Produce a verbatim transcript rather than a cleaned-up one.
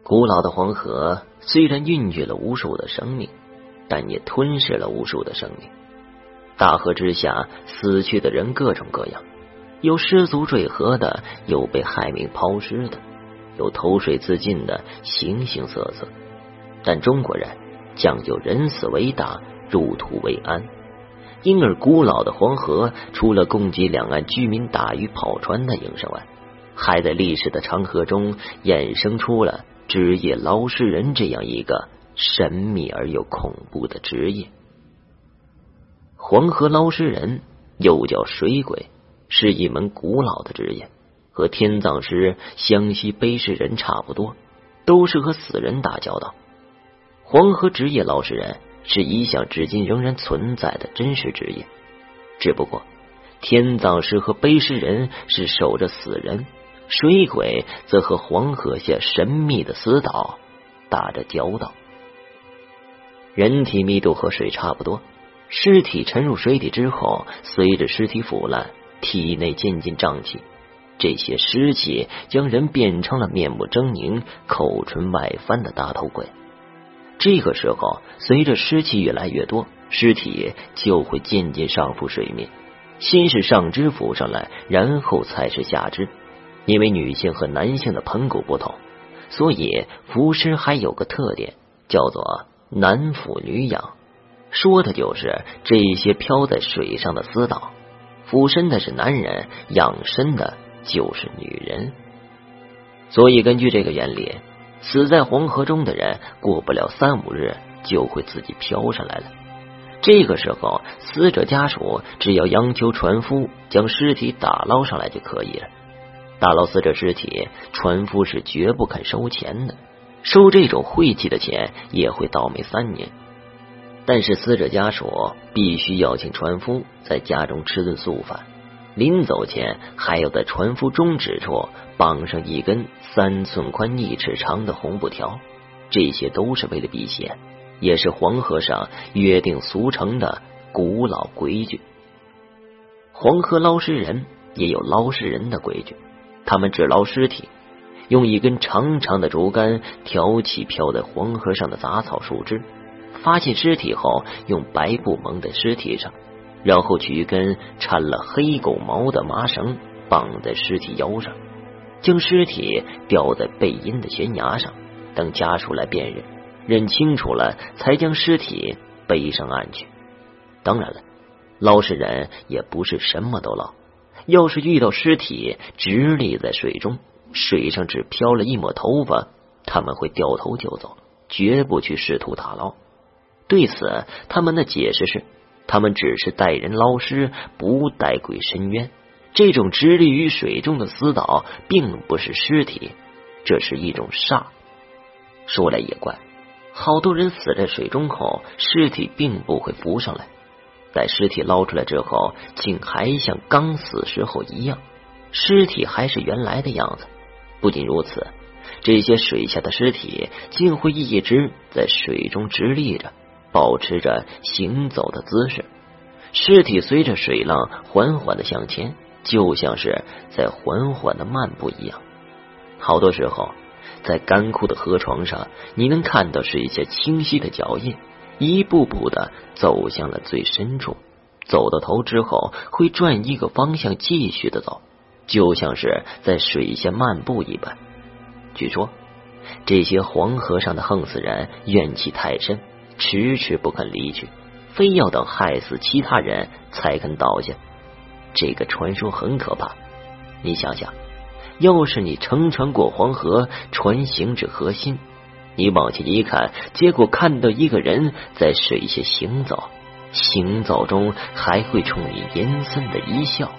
古老的黄河虽然孕育了无数的生命，但也吞噬了无数的生命。大河之下死去的人各种各样，有失足坠河的，有被害命抛尸的，有投水自尽的，形形色色。但中国人讲究人死为大，入土为安，因而古老的黄河除了供给两岸居民打鱼跑船的营生外，还在历史的长河中衍生出了职业捞尸人这样一个神秘而又恐怖的职业。黄河捞尸人又叫水鬼，是一门古老的职业，和天葬师、湘西背尸人差不多，都是和死人打交道。黄河职业捞尸人是一项至今仍然存在的真实职业，只不过天葬师和背尸人是守着死人，水鬼则和黄河下神秘的死岛打着交道。人体密度和水差不多，尸体沉入水底之后，随着尸体腐烂，体内渐进胀气，这些湿气将人变成了面目狰狞、口唇外翻的大头鬼。这个时候，随着湿气越来越多，尸体就会渐渐上浮水面，先是上肢浮上来，然后才是下肢。因为女性和男性的盆骨不同，所以浮尸还有个特点，叫做男俯女仰，说的就是这些飘在水上的死岛，俯身的是男人，仰身的就是女人。所以根据这个原理，死在黄河中的人过不了三五日就会自己飘上来了。这个时候，死者家属只要央求船夫将尸体打捞上来就可以了。打捞死者尸体，船夫是绝不肯收钱的，收这种晦气的钱也会倒霉三年。但是死者家属必须邀请船夫在家中吃顿素饭，临走前还要在船夫中指处绑上一根三寸宽一尺长的红布条，这些都是为了避邪，也是黄河上约定俗成的古老规矩。黄河捞尸人也有捞尸人的规矩，他们只捞尸体，用一根长长的竹竿挑起飘在黄河上的杂草树枝，发现尸体后用白布蒙在尸体上，然后取一根缠了黑狗毛的麻绳绑在尸体腰上，将尸体吊在背阴的悬崖上，等家属来辨认，认清楚了才将尸体背上岸去。当然了，捞尸人也不是什么都捞，要是遇到尸体直立在水中，水上只飘了一抹头发，他们会掉头就走，绝不去试图打捞。对此，他们的解释是，他们只是带人捞尸，不带鬼伸冤。这种直立于水中的死岛并不是尸体，这是一种煞。说来也怪，好多人死在水中后，尸体并不会浮上来，待尸体捞出来之后，竟还像刚死时候一样，尸体还是原来的样子。不仅如此，这些水下的尸体竟会一直在水中直立着，保持着行走的姿势，尸体随着水浪缓缓的向前，就像是在缓缓的漫步一样。好多时候，在干枯的河床上，你能看到是一些清晰的脚印，一步步的走向了最深处，走到头之后会转一个方向继续的走，就像是在水下漫步一般。据说这些黄河上的横死人怨气太深，迟迟不肯离去，非要等害死其他人才肯倒下。这个传说很可怕，你想想，要是你乘船过黄河，船行至河心，你往前一看，结果看到一个人在水下行走，行走中还会冲你阴森的一笑，